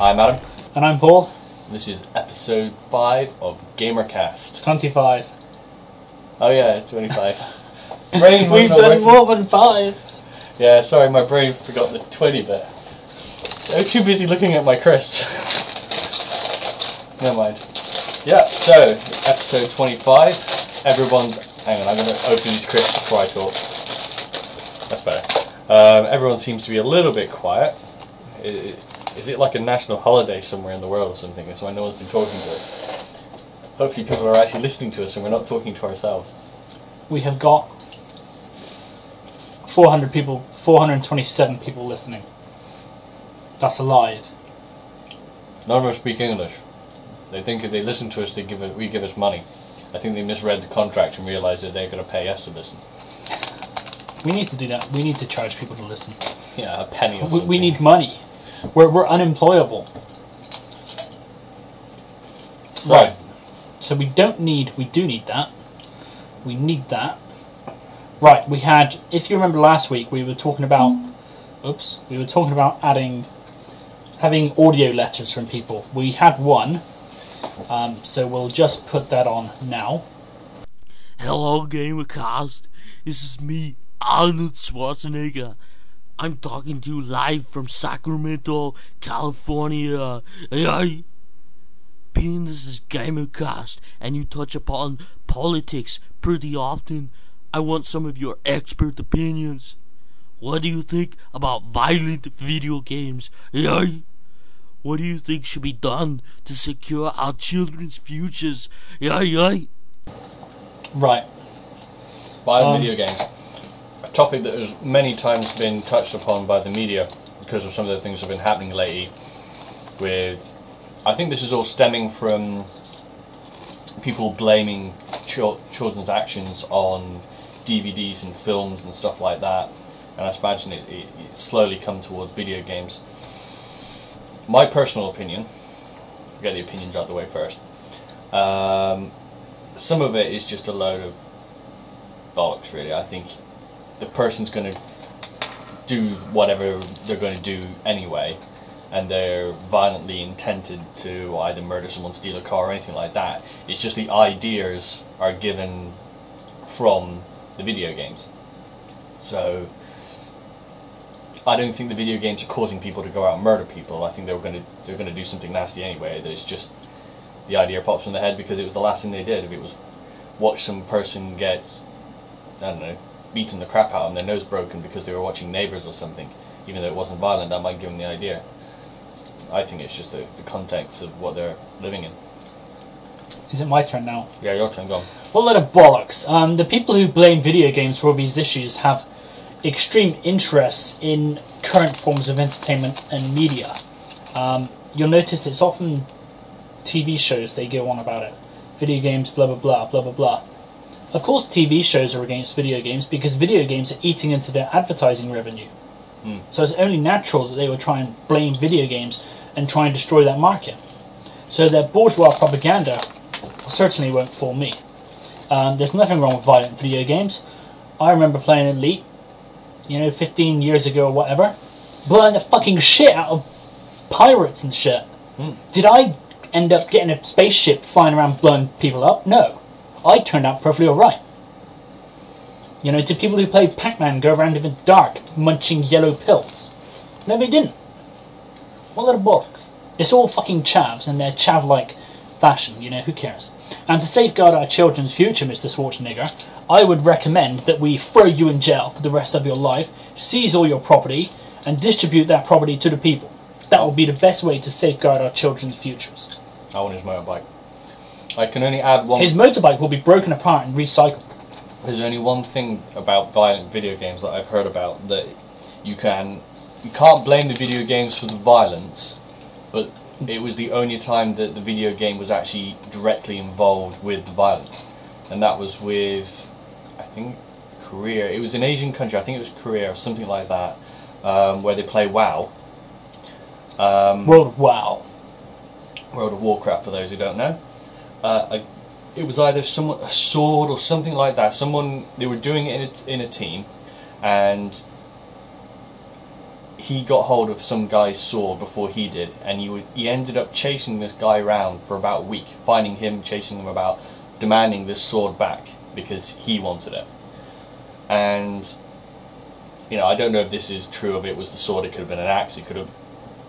I'm Adam. And I'm Paul. This is episode 5 of Gamercast. 25. Oh yeah, 25. We've done more than 5. Yeah, sorry, my brain forgot the 20 bit. I'm too busy looking at my crisps. Never mind. Yeah, so, episode 25. Everyone's... Hang on, I'm going to open these crisps before I talk. That's better. Everyone seems to be a little bit quiet. Is it like a national holiday somewhere in the world or something? That's why no one's been talking to us. Hopefully people are actually listening to us and we're not talking to ourselves. We have got 427 people listening. That's alive. None of us speak English. They think if they listen to us, we give us money. I think they misread the contract and realised that they're going to pay us to listen. We need to do that. We need to charge people to listen. Yeah, a penny or something. We need money. We're unemployable. Right. So we do need that. We need that. Right, we had, if you remember last week, we were talking about having audio letters from people. We had one, so we'll just put that on now. Hello, Gamercast. This is me, Arnold Schwarzenegger. I'm talking to you live from Sacramento, California. Hey. Being this is Gamercast and you touch upon politics pretty often, I want some of your expert opinions. What do you think about violent video games? Hey. What do you think should be done to secure our children's futures? Hey. Right. Violent video games. A topic that has many times been touched upon by the media because of some of the things that have been happening lately with... I think this is all stemming from people blaming children's actions on DVDs and films and stuff like that, and I imagine it slowly come towards video games. My personal opinion, I'll get the opinions out of the way first, some of it is just a load of bollocks, really. I think the person's going to do whatever they're going to do anyway, and they're violently intended to either murder someone, steal a car, or anything like that. It's just the ideas are given from the video games. So I don't think the video games are causing people to go out and murder people. I think they're going to do something nasty anyway. There's just the idea pops in their head because it was the last thing they did. If it was watch some person get, I don't know, beaten the crap out of them, their nose broken because they were watching Neighbours or something, even though it wasn't violent, that might give them the idea. I think it's just the context of what they're living in. Is it my turn now? Yeah, your turn, go on. What a lot of bollocks. The people who blame video games for all these issues have extreme interests in current forms of entertainment and media. You'll notice it's often TV shows they go on about it. Video games, blah, blah, blah, blah, blah, blah. Of course TV shows are against video games because video games are eating into their advertising revenue. So it's only natural that they would try and blame video games and try and destroy that market. So their bourgeois propaganda certainly won't fool me. There's nothing wrong with violent video games. I remember playing Elite, 15 years ago or whatever, blowing the fucking shit out of pirates and shit. Did I end up getting a spaceship flying around blowing people up? No. I turned out perfectly alright. Did people who play Pac-Man go around in the dark munching yellow pills? No, they didn't. What a lot of bollocks. It's all fucking chavs in their chav-like fashion, who cares? And to safeguard our children's future, Mr. Schwarzenegger, I would recommend that we throw you in jail for the rest of your life, seize all your property, and distribute that property to the people. That would be the best way to safeguard our children's futures. I want his motorbike. I can only add one... His motorbike will be broken apart and recycled. There's only one thing about violent video games that I've heard about, that you can't blame the video games for the violence, but it was the only time that the video game was actually directly involved with the violence, and that was with, I think, Korea. It was an Asian country, I think it was Korea or something like that, where they play WoW. World of WoW. World of Warcraft, for those who don't know. It was either a sword or something like that. They were doing it in a team, and he got hold of some guy's sword before he did, and he ended up chasing this guy around for about a week, finding him, chasing him about, demanding this sword back because he wanted it. And I don't know if this is true. If it was the sword, it could have been an axe, it could have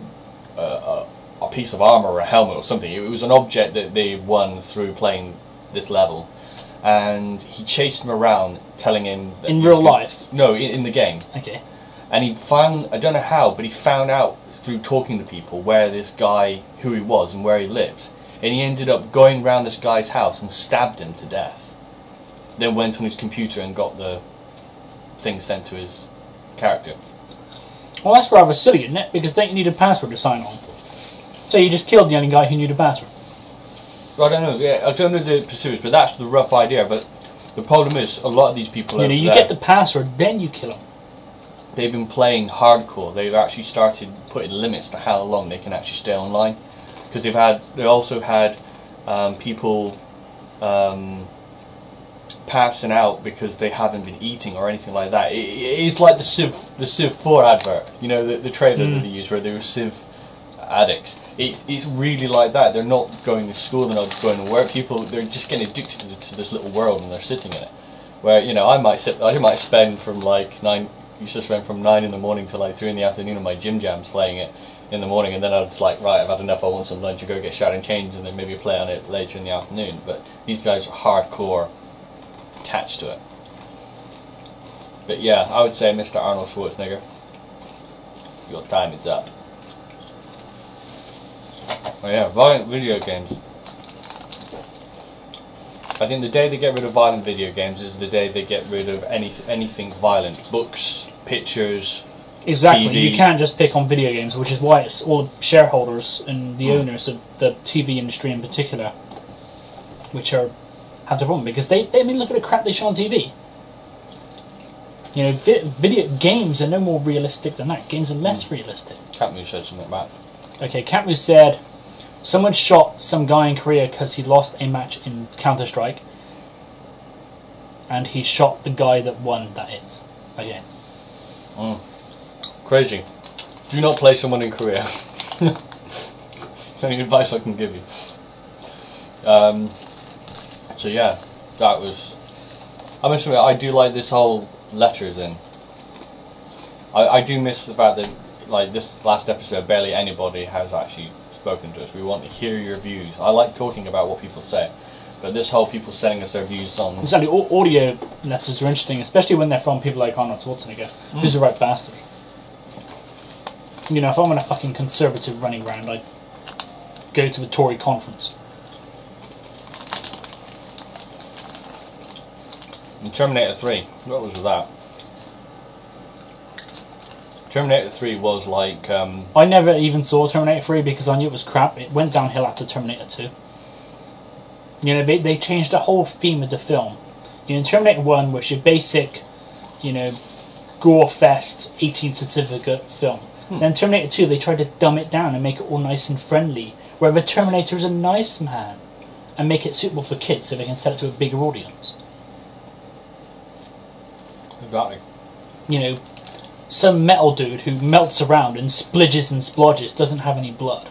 a piece of armor or a helmet or something. It was an object that they won through playing this level, and he chased him around, telling him that in real life. No, in the game. Okay. And he found, I don't know how, but he found out through talking to people where this guy, who he was and where he lived. And he ended up going round this guy's house and stabbed him to death. Then went on his computer and got the thing sent to his character. Well, that's rather silly, isn't it? Because don't you need a password to sign on? So you just killed the only guy who knew the password. I don't know. Yeah, I don't know the specifics, but that's the rough idea. But the problem is, a lot of these people, you get the password, then you kill them. They've been playing hardcore. They've actually started putting limits to how long they can actually stay online, because they also had people passing out because they haven't been eating or anything like that. It's like the Civ 4 advert, the trailer that they used where they were Civ addicts. It's really like that. They're not going to school, they're not going to work. They're just getting addicted to this little world, and they're sitting in it. Where I might spend from used to spend from 9 in the morning till 3 in the afternoon on my gym jams playing it in the morning, and then I was like, right, I've had enough, I want some lunch, I go get showered and changed, and then maybe play on it later in the afternoon. But these guys are hardcore attached to it. But yeah, I would say, Mr. Arnold Schwarzenegger, your time is up. Oh yeah, violent video games. I think the day they get rid of violent video games is the day they get rid of anything violent. Books, pictures, exactly. TV. You can't just pick on video games, which is why it's all the shareholders and the owners of the TV industry in particular, which have the problem, because they look at the crap they show on TV. Video games are no more realistic than that. Games are less realistic. Catmu said something about. Okay, Catmu said, someone shot some guy in Korea because he lost a match in Counter-Strike, and he shot the guy that won, that is. Okay. Crazy. Do not play someone in Korea. It's the only advice I can give you. So yeah, that was... I must admit, I do like this whole letters in. I do miss the fact that, this last episode, barely anybody has actually spoken to us. We want to hear your views. I like talking about what people say, but this whole people sending us their views on... Exactly, audio letters are interesting, especially when they're from people like Arnold Schwarzenegger, who's a right bastard. If I'm on a fucking conservative running ground, I'd go to the Tory conference. And Terminator 3, what was with that? Terminator 3 was like... I never even saw Terminator 3 because I knew it was crap. It went downhill after Terminator 2. They changed the whole theme of the film. Terminator 1 was your basic, gore-fest 18 certificate film. Then Terminator 2, they tried to dumb it down and make it all nice and friendly, where the Terminator is a nice man, and make it suitable for kids so they can sell it to a bigger audience. Exactly. Some metal dude who melts around and splidges and splodges doesn't have any blood.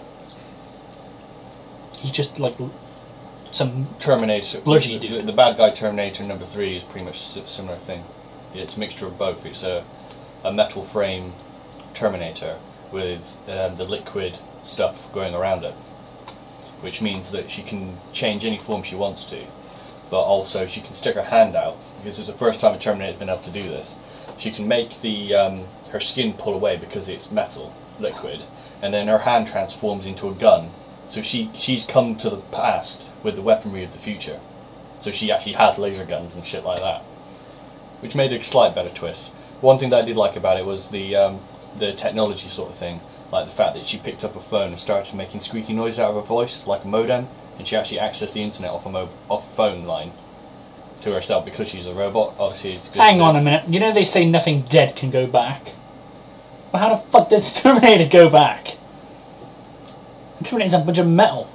He's just like some Terminator. spludgy dude. The bad guy Terminator number 3 is pretty much a similar thing. It's a mixture of both. It's a metal frame Terminator with the liquid stuff going around it, which means that she can change any form she wants to, but also she can stick her hand out, because it's the first time a Terminator's been able to do this. She can make the her skin pull away because it's metal, liquid, and then her hand transforms into a gun. So she's come to the past with the weaponry of the future. So she actually has laser guns and shit like that, which made a slight better twist. One thing that I did like about it was the technology sort of thing, like the fact that she picked up a phone and started making squeaky noise out of her voice, like a modem, and she actually accessed the internet off a phone line to herself because she's a robot. Obviously, it's good. Hang on a minute. They say nothing dead can go back. Well, how the fuck does the Terminator go back? The Terminator's a bunch of metal.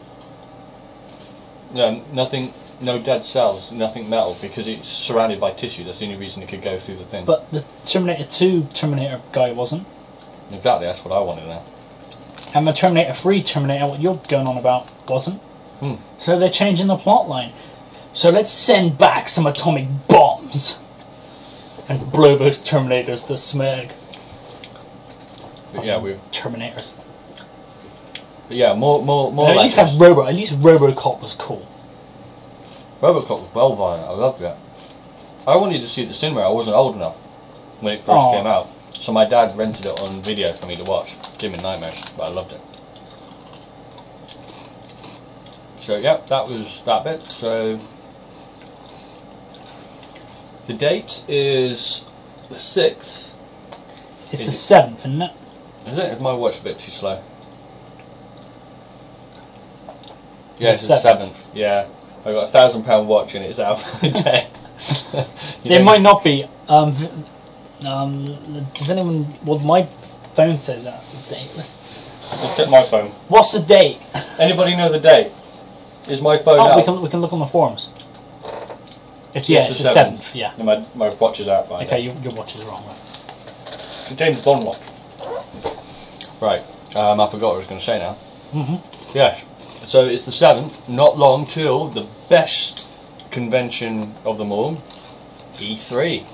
No, nothing. No dead cells, nothing metal, because it's surrounded by tissue. That's the only reason it could go through the thing. But the Terminator 2 Terminator guy wasn't. Exactly, that's what I wanted now. And the Terminator 3 Terminator, what you're going on about, wasn't. Hmm. So they're changing the plot line. So let's send back some atomic bombs and blow those Terminators to smeg. But yeah, Terminators. But yeah, more At like least that at least RoboCop was cool. RoboCop was well violent. I loved that. I wanted to see it at the cinema. I wasn't old enough when it first came out, so my dad rented it on video for me to watch. Gave me nightmares, but I loved it. So yeah, that was that bit. So the date is the 6th. It's the 7th, isn't it? Is it? Is my watch a bit too slow? Yeah, it's The the 7th. Yeah, I got a £1,000 watch and it's out for the day. It might not be. Does anyone? Well, my phone says that's the date. Just check my phone. What's the date? Anybody know the date? Is my phone Oh, out? we can look on the forums. It's It's the the 7th. Yeah. No, my watch is out by Okay, your watch is wrong. Contains Bond watch. Right. I forgot what I was going to say now. Mm-hmm. Yes. So it's the 7th. Not long till the best convention of them all, E3.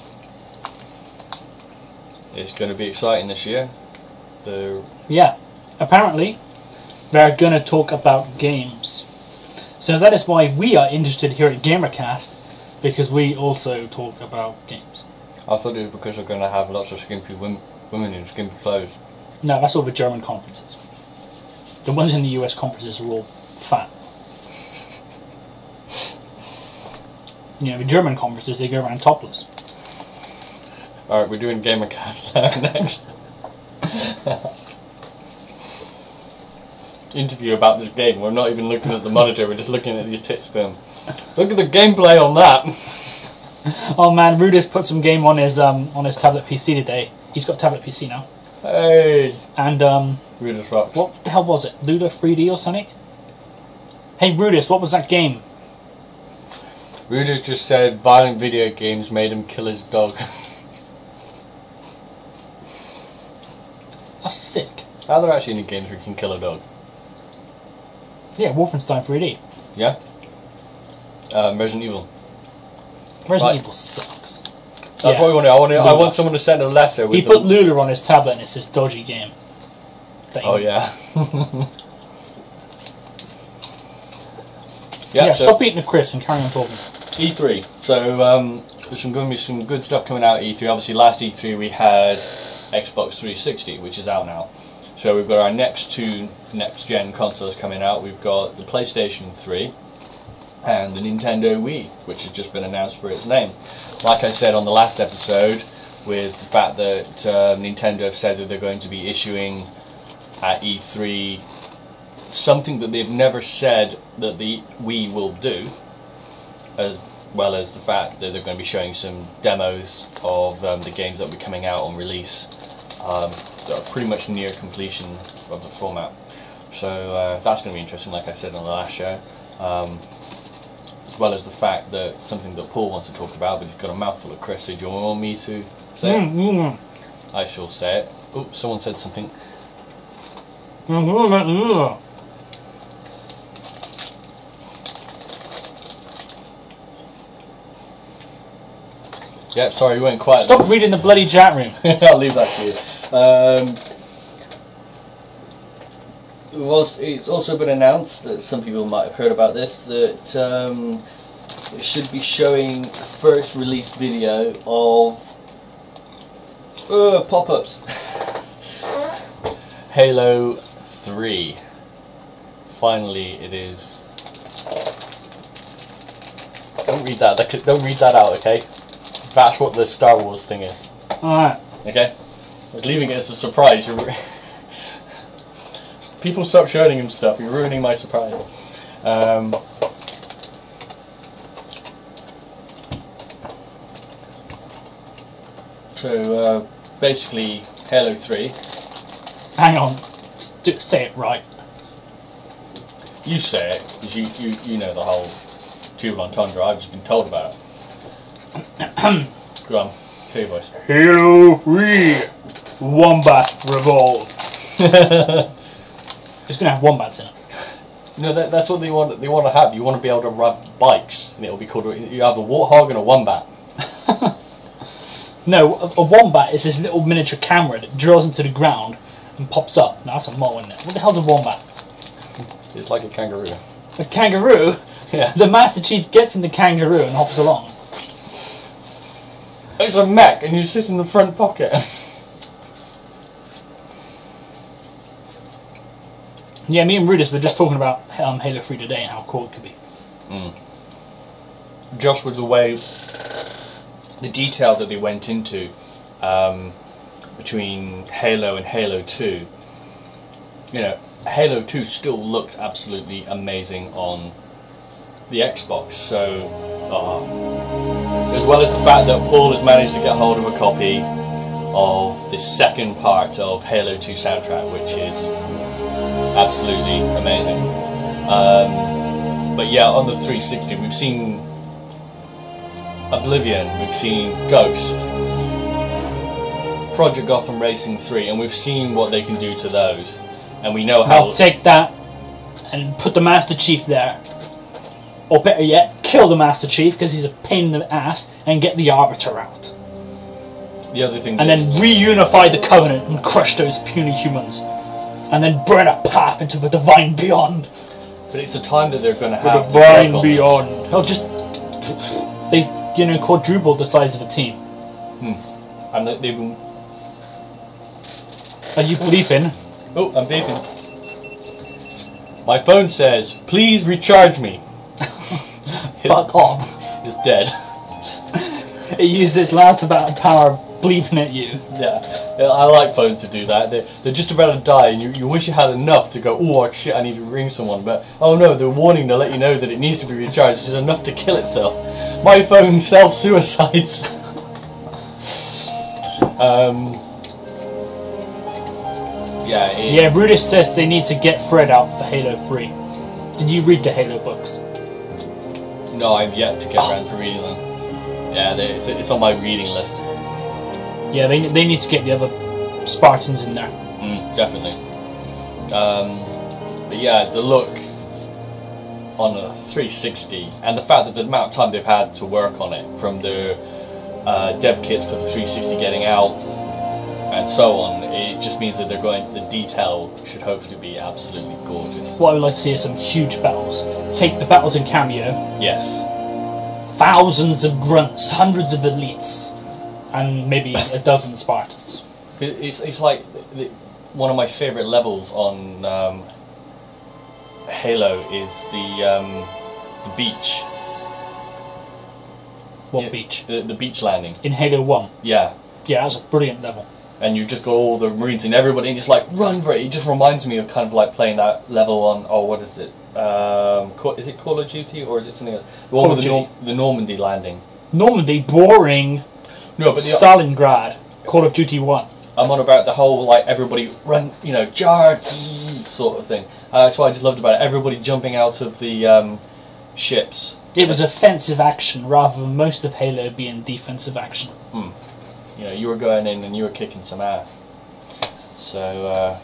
It's going to be exciting this year. Yeah. Apparently, they're going to talk about games. So that is why we are interested here at GamerCast, because we also talk about games. I thought it was because they're going to have lots of skimpy women in skimpy clothes. No, that's all the German conferences. The ones in the US conferences are all fat. You know, the German conferences, they go around topless. Alright, we're doing GamerCast now next. Interview about this game. We're not even looking at the monitor, we're just looking at your tits film. Look at the gameplay on that! Oh man, Ruda's put some game on his tablet PC today. He's got a tablet PC now. Hey! And Rudis rocks. what the hell was it? Luda 3D or something? Hey Rudis, what was that game? Rudis just said violent video games made him kill his dog. That's sick. Are there actually any games where you can kill a dog? Yeah, Wolfenstein 3D. Yeah? Resident Evil. Resident Right. Evil sucks. That's what we want. I want someone to send a letter with He put Luda on his tablet and it's this dodgy game. Oh yeah. Yeah, so stop eating the crisp and carry on talking. E3. So there's going to be some good stuff coming out at E3. Obviously last E3 we had Xbox 360, which is out now. So we've got our next two next-gen consoles coming out. We've got the PlayStation 3 and the Nintendo Wii, which has just been announced for its name. Like I said on the last episode, with the fact that Nintendo have said that they're going to be issuing at E3 something that they've never said that the Wii will do, as well as the fact that they're going to be showing some demos of the games that will be coming out on release that are pretty much near completion of the format. So that's going to be interesting, like I said on the last show. As well as the fact that something that Paul wants to talk about, but he's got a mouthful of crisps. So do you want me to say it? I shall say it. Oh, someone said something. Yeah, sorry, you went quiet. Stop reading the bloody chat room. I'll leave that to you. It's also been announced that some people might have heard about this, that it should be showing the first release video of pop-ups. Halo 3. Finally, it is. Don't read that. Don't read that out, okay? That's what the Star Wars thing is. Alright. Okay? I was leaving it as a surprise. People stop showing him stuff. You're ruining my surprise. So basically, Halo 3. Hang on. Say it right. You say it, because you know the whole tube entendre. I've just been told about it. Go on, clear your voice. Halo 3. Wombat Revolve. It's going to have wombats in it. No, that's what they want. They want to have. You want to be able to ride bikes, and it'll be called. You have a warthog and a wombat. No, a wombat is this little miniature camera that drills into the ground and pops up. Now that's a mole in it. What the hell's a wombat? It's like a kangaroo. A kangaroo? Yeah. The Master Chief gets in the kangaroo and hops along. It's a mech, and you sit in the front pocket. Yeah, me and Rudis were just talking about Halo 3 today and how cool it could be. Just with the way, the detail that they went into between Halo and Halo 2. You know, Halo 2 still looks absolutely amazing on the Xbox. So, as well as the fact that Paul has managed to get hold of a copy of the second part of Halo 2 soundtrack, which is absolutely amazing. But yeah, on the 360 we've seen Oblivion, we've seen Ghost, Project Gotham Racing 3, and we've seen what they can do to those. And we know how... I'll take that and put the Master Chief there. Or better yet, kill the Master Chief because he's a pain in the ass and get the Arbiter out. The other thing and then reunify the Covenant and crush those puny humans. And then burn a path into the Divine Beyond. But it's the time that they're going to have the Divine Beyond. Hell, just... They, quadrupled the size of a team. And they've been... Are you bleeping? Oh, I'm beeping. My phone says, please recharge me. Fuck off. It's dead. It used its last amount of power bleeping at you. Yeah, I like phones to do that. They're just about to die, and you wish you had enough to go, oh shit, I need to ring someone. But, oh no, they're warning to let you know that it needs to be recharged. It's enough to kill itself. My phone self-suicides. Yeah, Rudis says they need to get Fred out for Halo 3. Did you read the Halo books? No, I've yet to get around to reading them. Yeah, it's on my reading list. Yeah, they need to get the other Spartans in there. Definitely. But yeah, the look on a 360 and the fact that the amount of time they've had to work on it, from the dev kits for the 360 getting out and so on, it just means that the detail should hopefully be absolutely gorgeous. What I would like to see is some huge battles. Take the battles in Cameo. Yes. Thousands of grunts, hundreds of elites, and maybe a dozen Spartans. It's like one of my favourite levels on Halo is the beach. What beach? The beach landing. In Halo 1? Yeah. Yeah, that's a brilliant level. And you've just got all the Marines and everybody, and it's like, run for it. It just reminds me of kind of like playing that level on, what is it? Is it Call of Duty, or is it something else? The one with the Normandy landing. Normandy, boring. No, but Stalingrad, Call of Duty 1. I'm on about the whole, like, everybody run, charge, sort of thing. That's what I just loved about it. Everybody jumping out of the ships. It was offensive action rather than most of Halo being defensive action. You were going in and you were kicking some ass. So,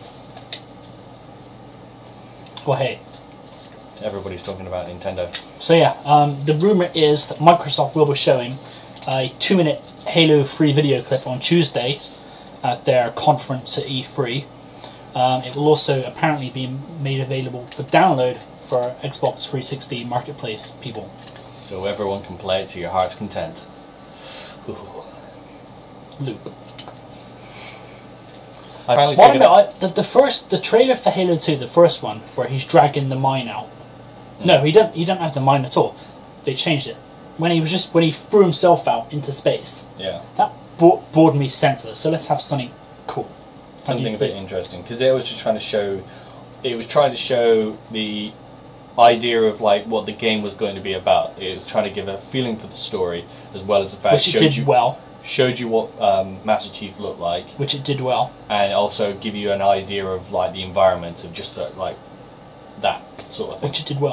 well, hey. Everybody's talking about Nintendo. So yeah, the rumour is that Microsoft will be showing a 2-minute Halo 3 video clip on Tuesday at their conference at E3. It will also apparently be made available for download for Xbox 360 Marketplace people. So everyone can play it to your heart's content. Ooh. Loop. I finally figured out... the trailer for Halo 2, the first one, where he's dragging the mine out. No, he don't have the mine at all. They changed it. When he threw himself out into space. Yeah. That bored me senseless. So let's have something cool. Something a bit interesting, because it was just trying to show. It was trying to show the idea of like what the game was going to be about. It was trying to give a feeling for the story, as well as the fact which it did well. Showed you what Master Chief looked like, which it did well, and also give you an idea of like the environment of just like that sort of thing, which it did well.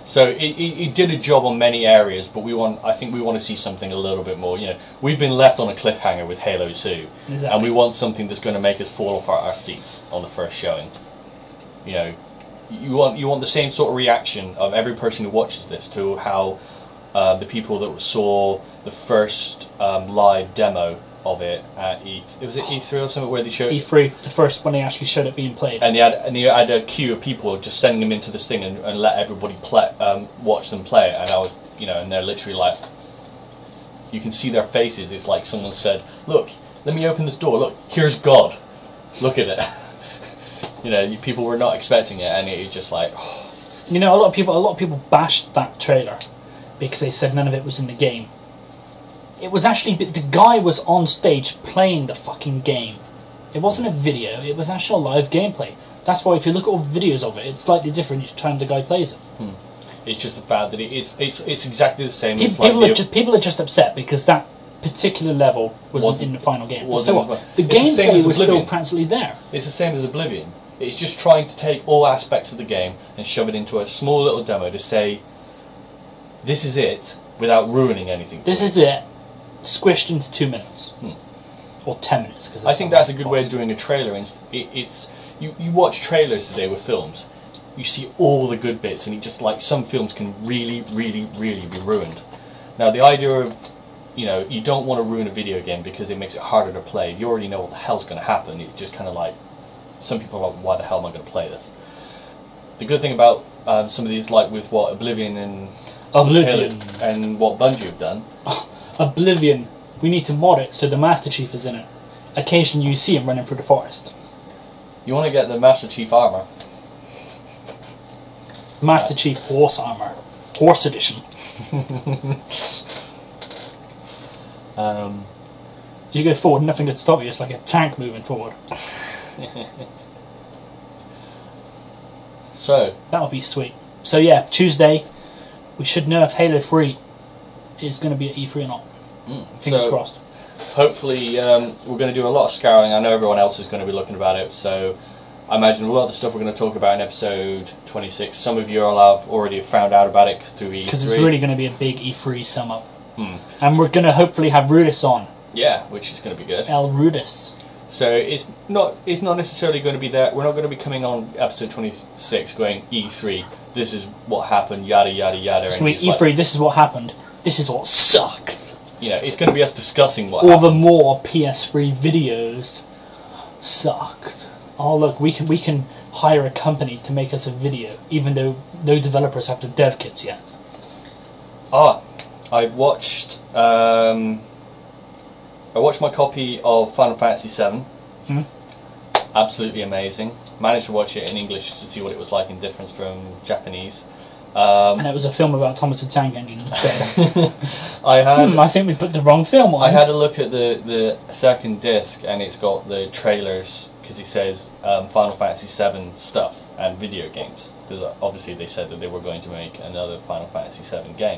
So it did a job on many areas, but I think we want to see something a little bit more. You know, we've been left on a cliffhanger with Halo 2, Exactly. and we want something that's going to make us fall off our seats on the first showing. You know, you want the same sort of reaction of every person who watches this to how the people that saw the first live demo of it at was it E3 or something where they showed E3, the first one they actually showed it being played. and they had a queue of people just sending them into this thing and let everybody watch them play it, and I was, you know, and they're literally like, you can see their faces. It's like someone said, "Look, let me open this door. Look, here's God. Look at it." You know, people were not expecting it, and it's just like, oh. You know, a lot of people bashed that trailer because they said none of it was in the game. It was actually, the guy was on stage playing the fucking game. It wasn't a video, it was actual live gameplay. That's why if you look at all the videos of it, it's slightly different each time the guy plays it. It's just the fact that it's exactly the same. People are just upset because that particular level wasn't in the final game. So what? The gameplay was still practically there. It's the same as Oblivion. It's just trying to take all aspects of the game and shove it into a small little demo to say, this is it, without ruining anything. This is it, squished into 2 minutes. Or 10 minutes. Cause I think that's a good way of doing a trailer. You watch trailers today with films, you see all the good bits, and some films can really, really, really be ruined. Now, the idea of, you know, you don't want to ruin a video game because it makes it harder to play. You already know what the hell's going to happen. It's just kind of like, some people are like, why the hell am I going to play this? The good thing about some of these, like with what Oblivion and what Bungie have done. Oblivion, we need to mod it so the Master Chief is in it. Occasionally you see him running through the forest. You want to get the Master Chief armor. Master Chief horse armor. Horse edition. You go forward, nothing could stop you. It's like a tank moving forward. So that would be sweet. So yeah, Tuesday, we should know if Halo 3 is going to be at E3 or not. Fingers crossed. Hopefully, we're going to do a lot of scouring. I know everyone else is going to be looking about it, so I imagine a lot of the stuff we're going to talk about in episode 26. Some of you will have already found out about it through E3. Because it's really going to be a big E3 sum up. And we're going to hopefully have Rudis on. Yeah, which is going to be good. El Rudis. So it's not necessarily going to be there. We're not going to be coming on episode 26 going E3. This is what happened. Yada yada yada. It's going to be E3. This is what happened. This is what sucked. You know, it's going to be us discussing what. All the more PS3 videos sucked. Oh look, we can hire a company to make us a video, even though no developers have the dev kits yet. I watched. I watched my copy of Final Fantasy VII. Absolutely amazing. Managed to watch it in English to see what it was like in difference from Japanese. And it was a film about Thomas the Tank Engine instead. I think we put the wrong film on. I had a look at the second disc, and it's got the trailers, because it says Final Fantasy VII stuff and video games. Because obviously they said that they were going to make another Final Fantasy VII game.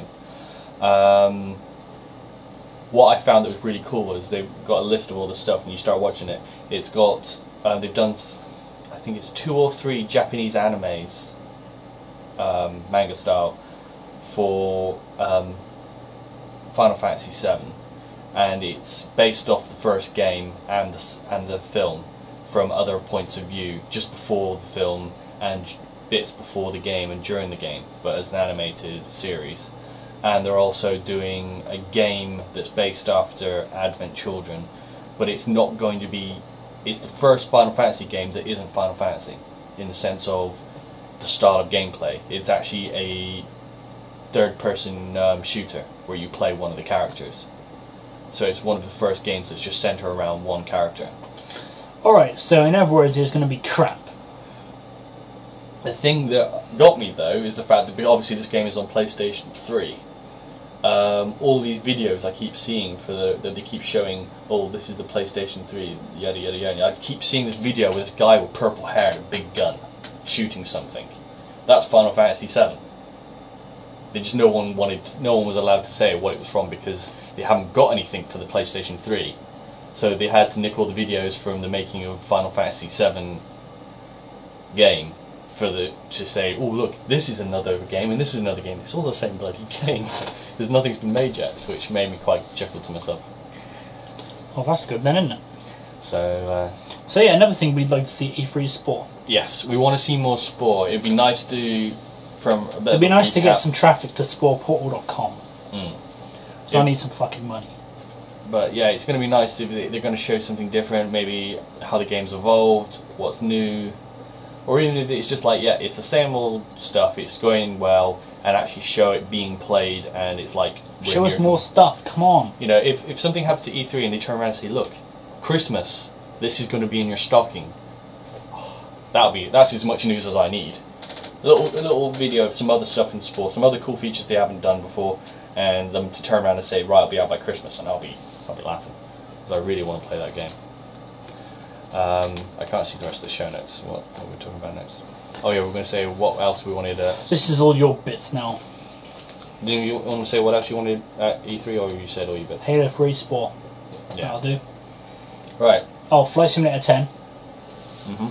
What I found that was really cool was they've got a list of all the stuff, and you start watching it. It's got they've done, I think it's 2 or 3 Japanese animes, manga style, for Final Fantasy VII, and it's based off the first game and the film from other points of view, just before the film and bits before the game and during the game, but as an animated series. And they're also doing a game that's based after Advent Children, but it's not going to be. It's the first Final Fantasy game that isn't Final Fantasy, in the sense of the style of gameplay. It's actually a third-person shooter where you play one of the characters. So it's one of the first games that's just centered around one character. Alright, so in other words, it's going to be crap. The thing that got me, though, is the fact that obviously this game is on PlayStation 3. All these videos I keep seeing that they keep showing, oh, this is the PlayStation 3, yada yada yada. I keep seeing this video with this guy with purple hair and a big gun shooting something. That's Final Fantasy VII. They just no one was allowed to say what it was from because they haven't got anything for the PlayStation 3. So they had to nick all the videos from the making of Final Fantasy VII game to say, oh look, this is another game and this is another game. It's all the same bloody game. There's nothing's been made yet, which made me quite chuckle to myself. Well, that's good then, isn't it? So yeah, another thing we'd like to see E3 Spore. yes, we want to see more Spore. It'd be nice to It'd be nice to get some traffic to sporeportal.com. Mm. So I need some fucking money. But yeah, it's going to be nice if they're going to show something different, maybe how the game's evolved, what's new, or even if it's just like, yeah, it's the same old stuff, it's going well, and actually show it being played, and it's like... Show us more stuff, come on. You know, if something happens to E3 and they turn around and say, look, Christmas, this is going to be in your stocking, that's as much news as I need. A little video of some other stuff in Spore, some other cool features they haven't done before, and them to turn around and say, right, I'll be out by Christmas, and I'll be laughing, because I really want to play that game. I can't see the rest of the show notes. What are we talking about next? Oh yeah, we're going to say what else we wanted. This is all your bits now. Do you want to say what else you wanted at E3, or you said all your bits? Halo 3 Spore. Yeah. That'll do. Right. Oh, Flight Simulator 10. Mm-hmm.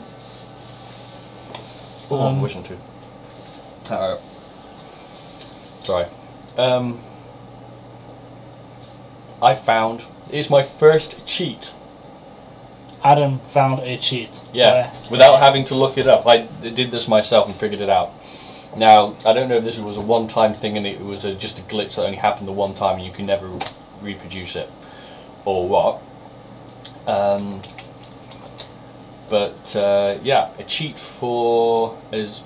Oh, I'm wishing to. Alright. Sorry. I found... It's my first cheat. Adam found a cheat. Yeah, without having to look it up. I did this myself and figured it out. Now, I don't know if this was a one-time thing and it was just a glitch that only happened the one time and you can never reproduce it, or what. Yeah, a cheat for as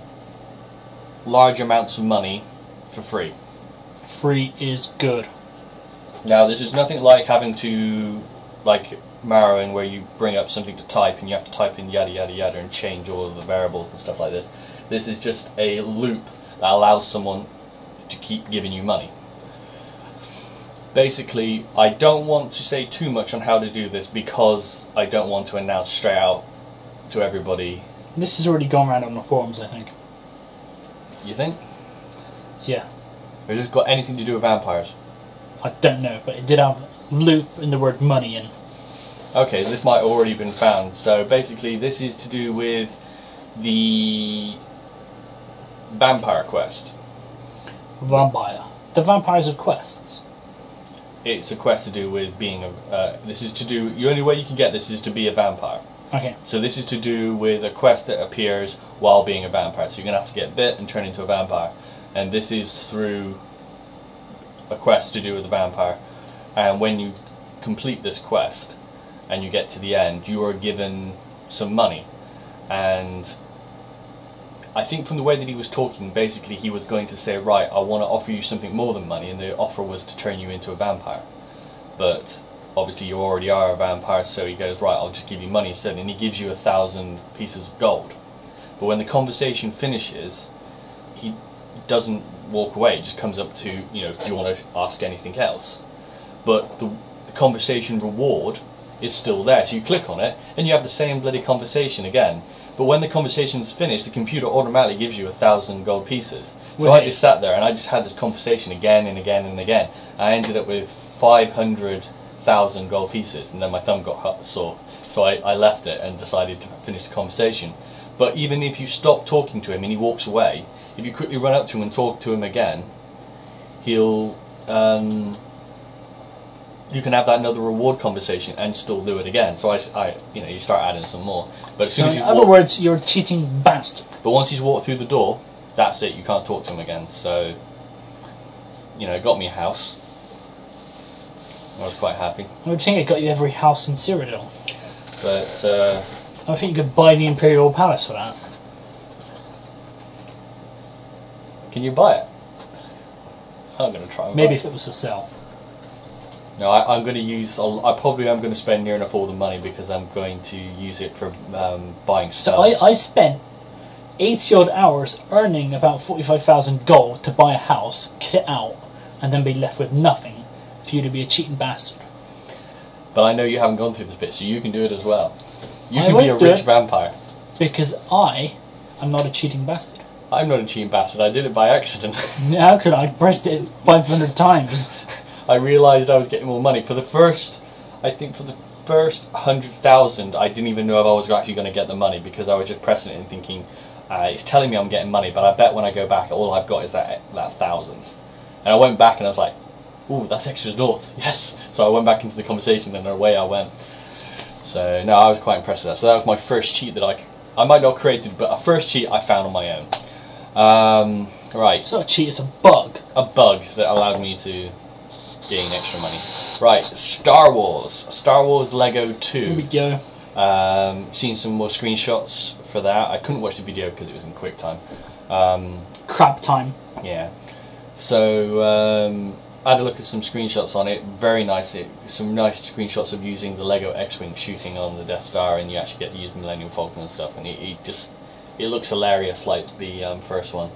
large amounts of money for free. Free is good. Now, this is nothing like having to, like Morrowind, where you bring up something to type and you have to type in yada yada yada and change all of the variables and stuff like this. This is just a loop that allows someone to keep giving you money. Basically, I don't want to say too much on how to do this because I don't want to announce straight out to everybody. This has already gone around on the forums, I think. You think? Yeah. Has this got anything to do with vampires? I don't know, but it did have loop in the word money in. Okay, this might have already been found. So basically, this is to do with the vampire quest. Vampire. The vampires of quests. It's a quest to do with being a... this is to do... The only way you can get this is to be a vampire. Okay. So this is to do with a quest that appears while being a vampire. So you're going to have to get bit and turn into a vampire. And this is through a quest to do with a vampire. And when you complete this quest and you get to the end, you are given some money. And I think from the way that he was talking, basically he was going to say, right, I want to offer you something more than money, and the offer was to turn you into a vampire. But obviously you already are a vampire, so he goes, right, I'll just give you money instead, and he gives you 1,000 pieces of gold. But when the conversation finishes, he doesn't walk away, he just comes up to, you know, do you want to ask anything else? But the conversation reward is still there, so you click on it, and you have the same bloody conversation again. But when the conversation's finished, the computer automatically gives you 1,000 gold pieces. So I just sat there and I just had this conversation again and again and again. I ended up with 500,000 gold pieces, and then my thumb got sore. So I left it and decided to finish the conversation. But even if you stop talking to him and he walks away, if you quickly run up to him and talk to him again, he'll... you can have that another reward conversation and still do it again. So you know, you start adding some more. But as soon as in other words, you're a cheating bastard. But once he's walked through the door, that's it. You can't talk to him again. So, you know, it got me a house. I was quite happy. I would think it got you every house in Cyrodiil. But I think you could buy the Imperial Palace for that. Can you buy it? I'm going to try. Maybe if it was for sale. No, I'm going to use... I probably am going to spend near enough all the money because I'm going to use it for buying spells. So I spent 80 odd hours earning about 45,000 gold to buy a house, get it out, and then be left with nothing for you to be a cheating bastard. But I know you haven't gone through this bit, so you can do it as well. You can be a rich vampire. Because I am not a cheating bastard. I'm not a cheating bastard. I did it by accident. Accident. I pressed it 500 times. I realised I was getting more money. For the first 100,000, I didn't even know if I was actually going to get the money because I was just pressing it and thinking, It's telling me I'm getting money, but I bet when I go back, all I've got is that 1,000. And I went back and I was like, ooh, that's extra noughts, yes! So I went back into the conversation and away I went. So, no, I was quite impressed with that. So that was my first cheat that I might not have created, but a first cheat I found on my own. Right. It's not a cheat, it's a bug. A bug that allowed me to gain extra money. Right, Star Wars. Star Wars Lego 2. Here we go. Seen some more screenshots for that. I couldn't watch the video because it was in QuickTime. Crap time. Yeah. So I had a look at some screenshots on it. Very nice. Some nice screenshots of using the Lego X-wing shooting on the Death Star, and you actually get to use the Millennium Falcon and stuff. And it looks hilarious, like the first one.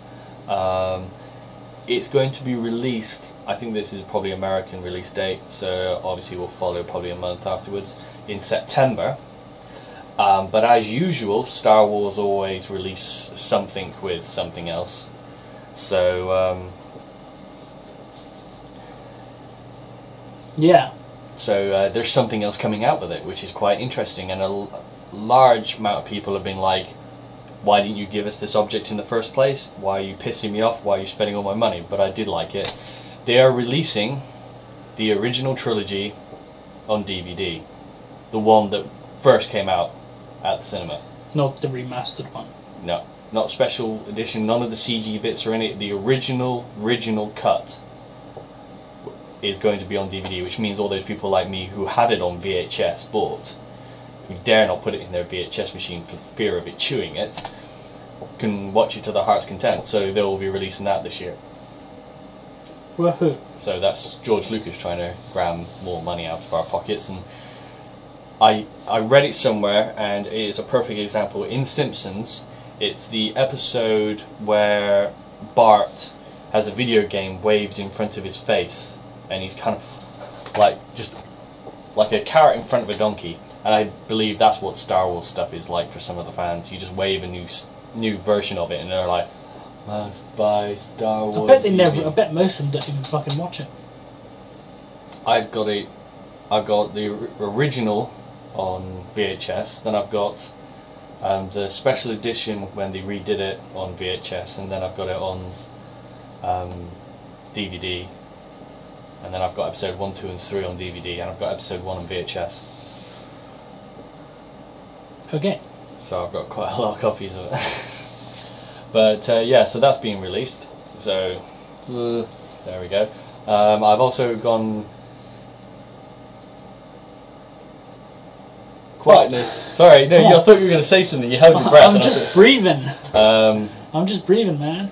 It's going to be released. I think this is probably American release date, so obviously we'll follow probably a month afterwards in September. But as usual, Star Wars always release something with something else. So yeah. So there's something else coming out with it, which is quite interesting, and a large amount of people have been like, why didn't you give us this object in the first place? Why are you pissing me off? Why are you spending all my money? But I did like it. They are releasing the original trilogy on DVD. The one that first came out at the cinema. Not the remastered one. No, not special edition, none of the CG bits or any. The original cut is going to be on DVD, which means all those people like me who had it on VHS but who dare not put it in their VHS machine for fear of it chewing it, can watch it to their heart's content. So they will be releasing that this year. Woohoo. So that's George Lucas trying to grab more money out of our pockets. And I read it somewhere, and it is a perfect example. In Simpsons, it's the episode where Bart has a video game waved in front of his face, and he's kind of like just like a carrot in front of a donkey. And I believe that's what Star Wars stuff is like for some of the fans. You just wave a new version of it, and they're like, "Must buy Star Wars." I bet most of them don't even fucking watch it. I've got the original on VHS. Then I've got the special edition when they redid it on VHS, and then I've got it on DVD. And then I've got episode 1, 2, and 3 on DVD, and I've got episode 1 on VHS. Okay. So I've got quite a lot of copies of it. But yeah, so that's being released. So there we go. I've also gone quietness. Sorry, no, I thought you were going to say something. You held your breath. I'm just breathing. I'm just breathing, man.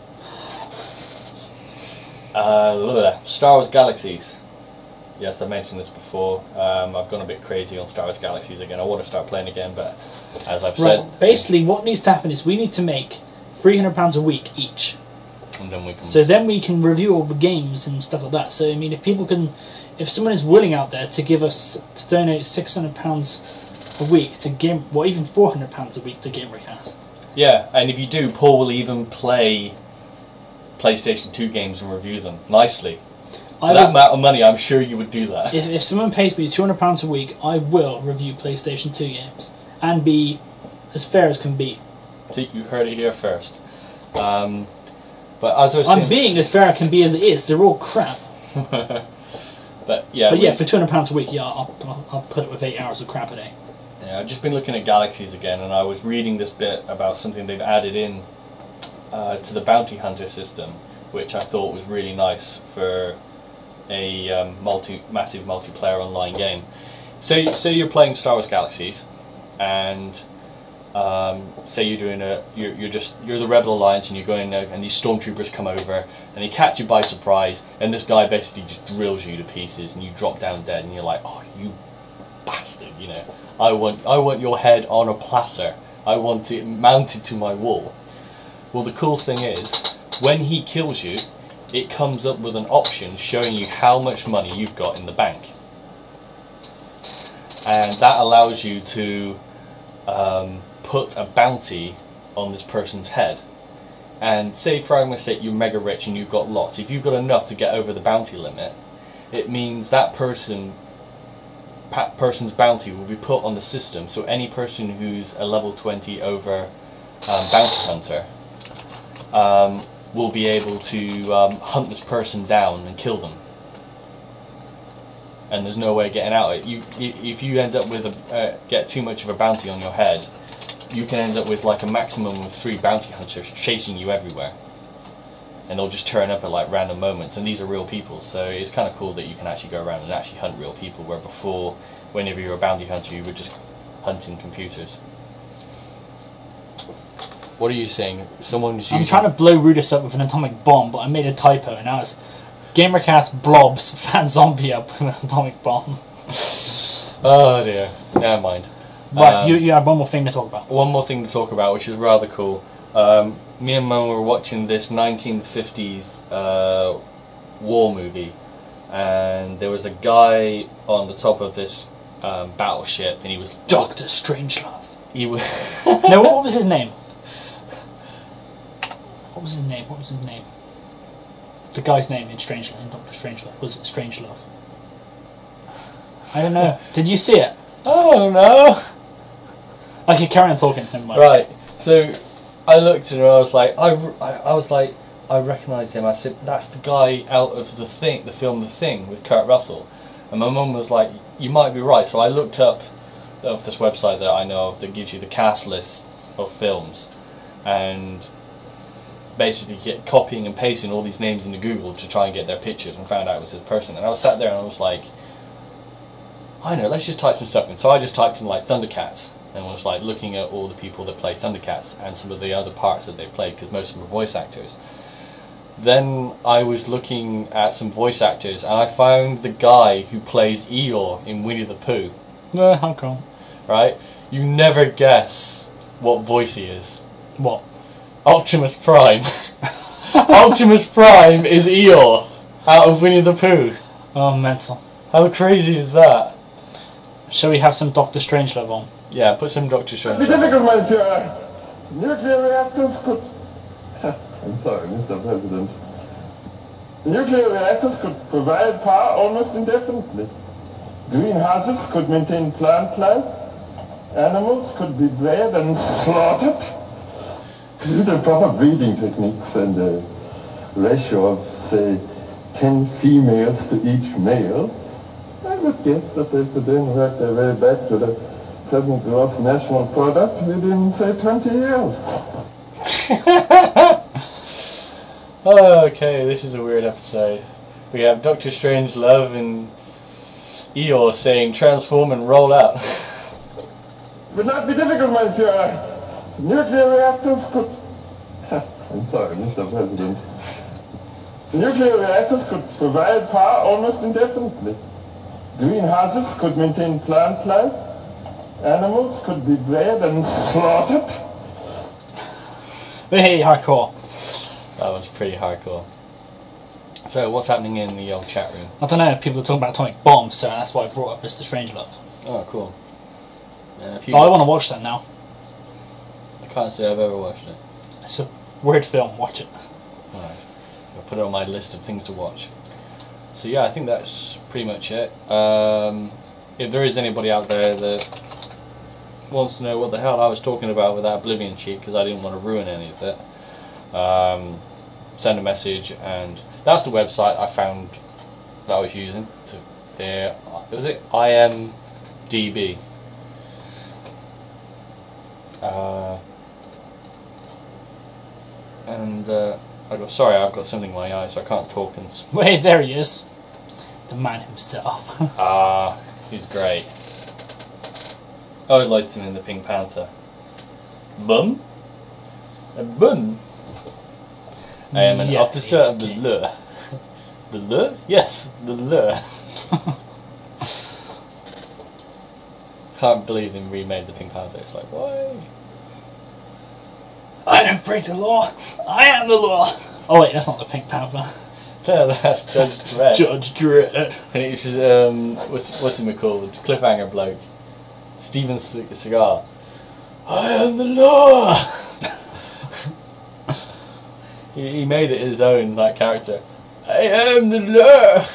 Star Wars Galaxies. Yes, I mentioned this before. I've gone a bit crazy on Star Wars Galaxies again. I want to start playing again, but as I've said... Basically, what needs to happen is we need to make £300 a week each. And then we can... So then we can review all the games and stuff like that. So, I mean, if someone is willing out there to donate £600 a week to game... Well, even £400 a week to Game Recast. Yeah, and if you do, Paul will even play PlayStation 2 games and review them nicely. For that amount of money, I'm sure you would do that. If someone pays me £200 a week, I will review PlayStation 2 games and be as fair as can be. So you heard it here first. But as I was saying, I'm being as fair as can be as it is. They're all crap. But yeah, for £200 a week, yeah, I'll put it with 8 hours of crap a day. Yeah, I've just been looking at Galaxies again, and I was reading this bit about something they've added in to the Bounty Hunter system, which I thought was really nice for a massive multiplayer online game. So you're playing Star Wars Galaxies, and say you're doing you're the Rebel Alliance, and you're going and these stormtroopers come over and they catch you by surprise, and this guy basically just drills you to pieces, and you drop down dead, and you're like, oh, you bastard, you know, I want your head on a platter, I want it mounted to my wall. Well, the cool thing is, when he kills you, it comes up with an option showing you how much money you've got in the bank, and that allows you to put a bounty on this person's head. And say, for argument's sake, you're mega rich and you've got lots. If you've got enough to get over the bounty limit, it means that person's bounty will be put on the system. So any person who's a level 20 over bounty hunter will be able to hunt this person down and kill them. And there's no way of getting out of it. If you end up with get too much of a bounty on your head, you can end up with like a maximum of 3 bounty hunters chasing you everywhere. And they'll just turn up at like random moments, and these are real people, so it's kind of cool that you can actually go around and actually hunt real people, where before, whenever you were a bounty hunter, you were just hunting computers. What are you saying? I'm trying to blow Rudis up with an atomic bomb, but I made a typo, and now it's Gamercast blobs fan zombie up with an atomic bomb. Oh dear, never mind. Right, you have one more thing to talk about. One more thing to talk about, which is rather cool. Me and Mum were watching this 1950s war movie, and there was a guy on the top of this battleship, and he was Dr. Strangelove. He was No, what was his name? What was his name? The guy's name in Strangelove, in Dr. Strangelove. Was it Strangelove? I don't know. Did you see it? Oh no! Okay, carry on talking. Never mind. Right. So I looked at him and I was like, I recognised him. I said, that's the guy out of the film The Thing with Kurt Russell. And my mum was like, you might be right. So I looked up of this website that I know of that gives you the cast lists of films, and basically get copying and pasting all these names into Google to try and get their pictures, and found out it was this person. And I was sat there and I was like, I know, let's just type some stuff in. So I just typed in like Thundercats, and was like looking at all the people that play Thundercats and some of the other parts that they played, because most of them were voice actors. Then I was looking at some voice actors, and I found the guy who plays Eeyore in Winnie the Pooh. How come? Right? You never guess what voice he is. What? Optimus Prime. Optimus Prime is Eeyore out of Winnie the Pooh. Oh, mental. How crazy is that? Shall we have some Dr. Strangelove on? Yeah, put some Dr. Strangelove Be difficult, my Führer. Nuclear reactors could... I'm sorry, Mr. President. Nuclear reactors could provide power almost indefinitely. Greenhouses could maintain plant life. Animals could be bred and slaughtered. With the proper breeding techniques and a ratio of, say, 10 females to each male, I would guess that they could then work their way back to the present gross national product within, say, 20 years. Okay, this is a weird episode. We have Dr. Strangelove and Eeyore saying transform and roll out. Would not be difficult, my Führer. Nuclear reactors could... I'm sorry, Mr. President. Nuclear reactors could provide power almost indefinitely. Greenhouses could maintain plant life. Animals could be bred and slaughtered. Hey, hardcore. That was pretty hardcore. So, what's happening in the old chat room? I don't know, people are talking about atomic bombs, so that's why I brought up Mr. Strangelove. Oh, cool. I want to watch that now. I can't say I've ever watched it. It's a weird film, watch it. Alright, I'll put it on my list of things to watch. So yeah, I think that's pretty much it. If there is anybody out there that wants to know what the hell I was talking about with that Oblivion cheat, because I didn't want to ruin any of it, send a message, and that's the website I found that I was using. Was it IMDb? I've got something in my eye, so I can't talk. And Wait, there he is, the man himself. He's great. I always liked him in the Pink Panther. Bum? A bum? I am an officer of the law. The law? Yes, the law. Can't believe they remade the Pink Panther. It's like, why? I don't break the law. I am the law. Oh wait, that's not the Pink Panther. No, that's Judge Dredd. Judge Dredd. And it's what's him called? Cliffhanger bloke. Steven Seagal. I am the law. he made it his own, that character. I am the law.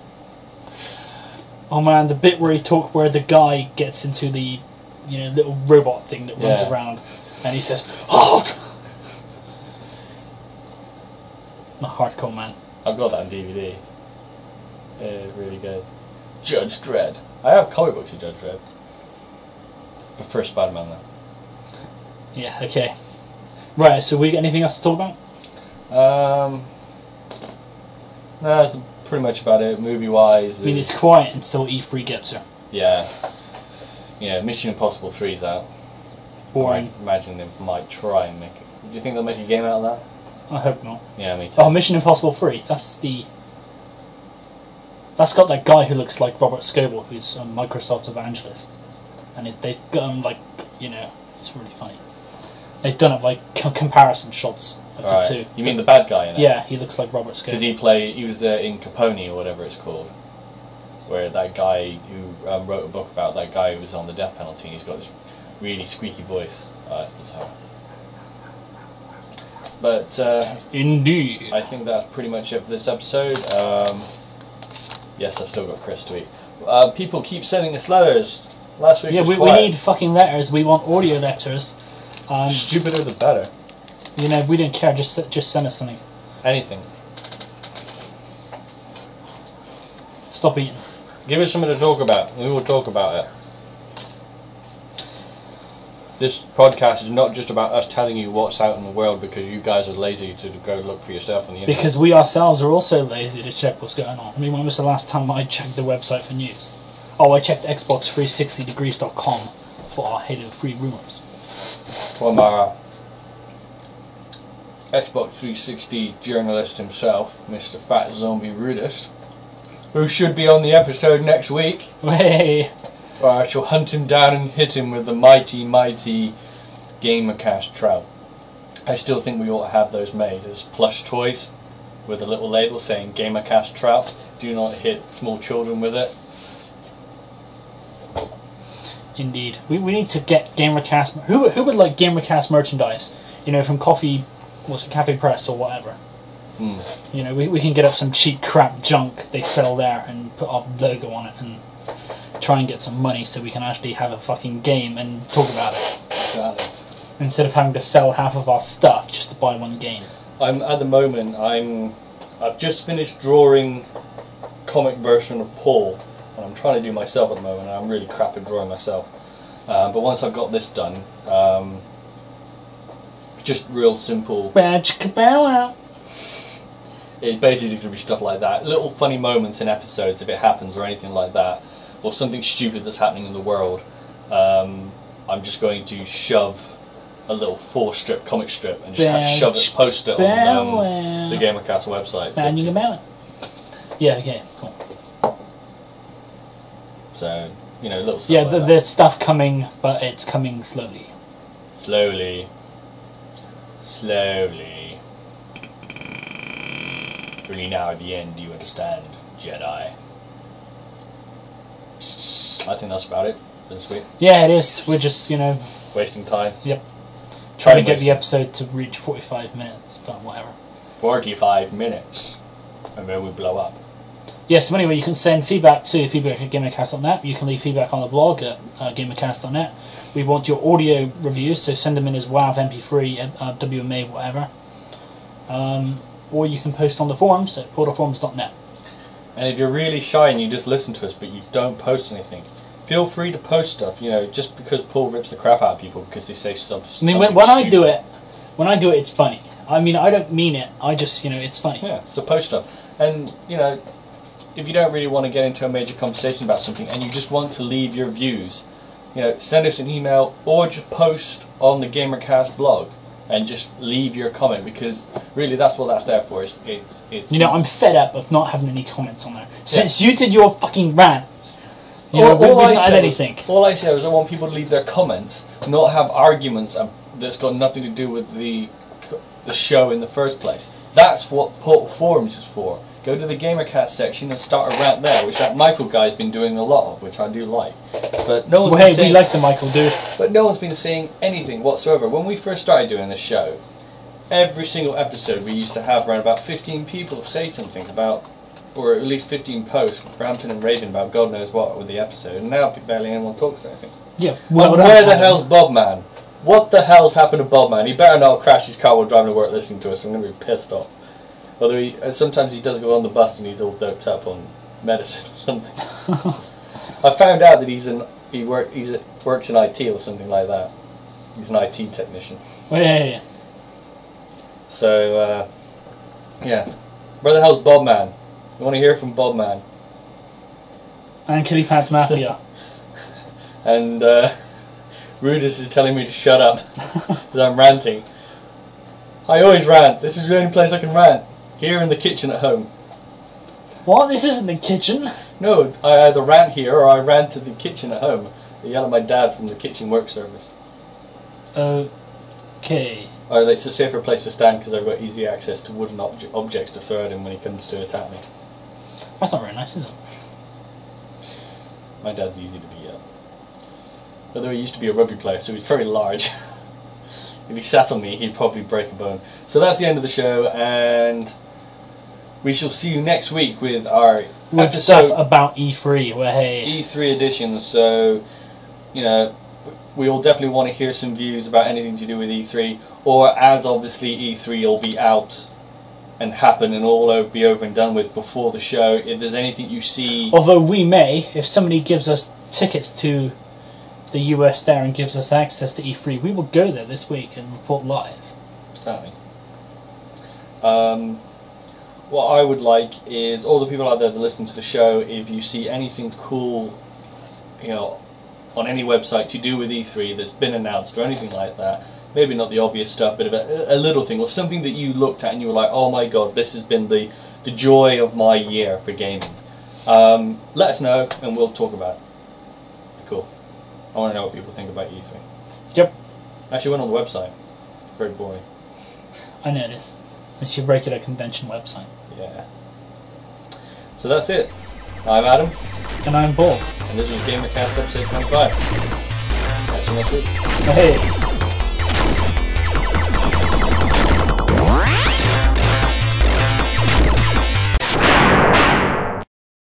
Oh man, the bit where the guy gets into the little robot thing that runs around. and he says, "Halt!" I'm a hardcore man. I've got that on DVD. It's really good. Judge Dredd. I have comic books of Judge Dredd. Prefer Spider-Man though. Yeah, okay. Right, so we got anything else to talk about? No, that's pretty much about it. Movie-wise, I mean, it's quiet until E3 gets her. yeah. You know, Mission Impossible 3's out. Boring. I imagine they might try and make it. Do you think they'll make a game out of that? I hope not. Yeah, me too. Oh, Mission Impossible 3. That's got that guy who looks like Robert Scoble, who's a Microsoft evangelist. And they've got him, like, you know, it's really funny. They've done it like comparison shots of the two. You mean the bad guy in it? Yeah, he looks like Robert Scoble. Because he was in Capone or whatever it's called, where that guy who wrote a book about that guy who was on the death penalty. He's got this really squeaky voice. It's bizarre. But Indeed. I think that's pretty much it for this episode. Yes, I've still got Chris to eat. People keep sending us letters. Last week was we quiet. need fucking letters. We want audio letters. Stupider the better. You know, we don't care. Just send us something. Anything. Stop eating. Give us something to talk about. We will talk about it. This podcast is not just about us telling you what's out in the world because you guys are lazy to go look for yourself on the internet. Because we ourselves are also lazy to check what's going on. I mean, when was the last time I checked the website for news? Oh, I checked Xbox360degrees.com for our hated free rumours. From our Xbox 360 journalist himself, Mr. Fat Zombie Rudis, who should be on the episode next week. Hey! Or I shall hunt him down and hit him with the mighty, mighty Gamercast trout. I still think we ought to have those made as plush toys with a little label saying Gamercast trout. Do not hit small children with it. Indeed. We need to get Gamercast... Who would like Gamercast merchandise? You know, from Cafe Press or whatever. You know, we can get up some cheap crap junk they sell there and put our logo on it and try and get some money so we can actually have a fucking game and talk about it. Exactly. Instead of having to sell half of our stuff just to buy one game. At the moment, I've just finished drawing comic version of Paul, and I'm trying to do myself at the moment, and I'm really crap at drawing myself. But once I've got this done, just real simple. It's basically going to be stuff like that. Little funny moments in episodes, if it happens, or anything like that, or something stupid that's happening in the world. I'm just going to shove a little 4-strip comic strip and just post it on the Gamercast website. Yeah, okay, cool. So, you know, little stuff Yeah, like that. there's stuff coming, but it's coming slowly. Slowly. Really now at the end, do you understand, Jedi? I think that's about it for this week. Yeah, it is. We're just, you know... Wasting time. Yep. Trying to get the episode to reach 45 minutes, but whatever. 45 minutes. And then we blow up. Yes, so anyway, you can send feedback to feedback@gamercast.net. You can leave feedback on the blog at gamercast.net. We want your audio reviews, so send them in as WAV, MP3, WMA, whatever. Or you can post on the forums at portalforums.net. And if you're really shy and you just listen to us but you don't post anything, feel free to post stuff. You know, just because Paul rips the crap out of people because they say stuff. I mean, when I do it, it's funny. I mean, I don't mean it. I just, you know, it's funny. Yeah, so post stuff. And, you know, if you don't really want to get into a major conversation about something and you just want to leave your views, you know, send us an email or just post on the Gamercast blog and just leave your comment, because really that's what that's there for. It's you know, I'm fed up of not having any comments on there. Since you did your fucking rant, we didn't add anything. All I said was I want people to leave their comments, not have arguments that's got nothing to do with the show in the first place. That's what Portal Forums is for. Go to the Gamercast section and start a rant there, which that Michael guy's been doing a lot of, which I do like. But no one's been saying, we like the Michael dude. But no one's been saying anything whatsoever. When we first started doing this show, every single episode we used to have around about 15 people say something about, or at least 15 posts, ranting and raving about God knows what with the episode, and now barely anyone talks or anything. Yeah. Well, where the hell's Bob Man? what the hell's happened to Bob, man? He better not crash his car while driving to work listening to us. I'm going to be pissed off. Although sometimes he does go on the bus and he's all doped up on medicine or something. I found out that he works in IT or something like that. He's an IT technician. Oh, yeah. So, yeah. Where the hell's Bob, man? You want to hear from Bob, man? And Kitty Pants Mafia. And Rudis is telling me to shut up because I'm ranting. I always rant. This is the only place I can rant. Here in the kitchen at home. What? This isn't the kitchen. No, I either rant here or I rant to the kitchen at home. I yell at my dad from the kitchen work service. Okay. Or it's a safer place to stand because I've got easy access to wooden objects to throw at him when he comes to attack me. That's not very nice, is it? My dad's easy to beat up. Although he used to be a rugby player, so he's very large. If he sat on me, he'd probably break a bone. So that's the end of the show, and we shall see you next week with our stuff about E3. Where hey, E3 edition. So, you know, we will definitely want to hear some views about anything to do with E3, or as obviously E3 will be out and happen and all be over and done with before the show. If there's anything you see, although we may, if somebody gives us tickets to the US there and gives us access to E3, we will go there this week and report live. Exactly. What I would like is all the people out there that listen to the show, if you see anything cool, you know, on any website to do with E3 that's been announced or anything like that, maybe not the obvious stuff, but a little thing or something that you looked at and you were like, oh my god, this has been the joy of my year for gaming. Let us know and we'll talk about it. Cool. I want to know what people think about E3. Yep. Actually went on the website. Very boring. I know it is. It's your regular convention website. Yeah. So that's it. I'm Adam. And I'm Paul. And this was GamerCast episode 25. Catch you next week. Hey.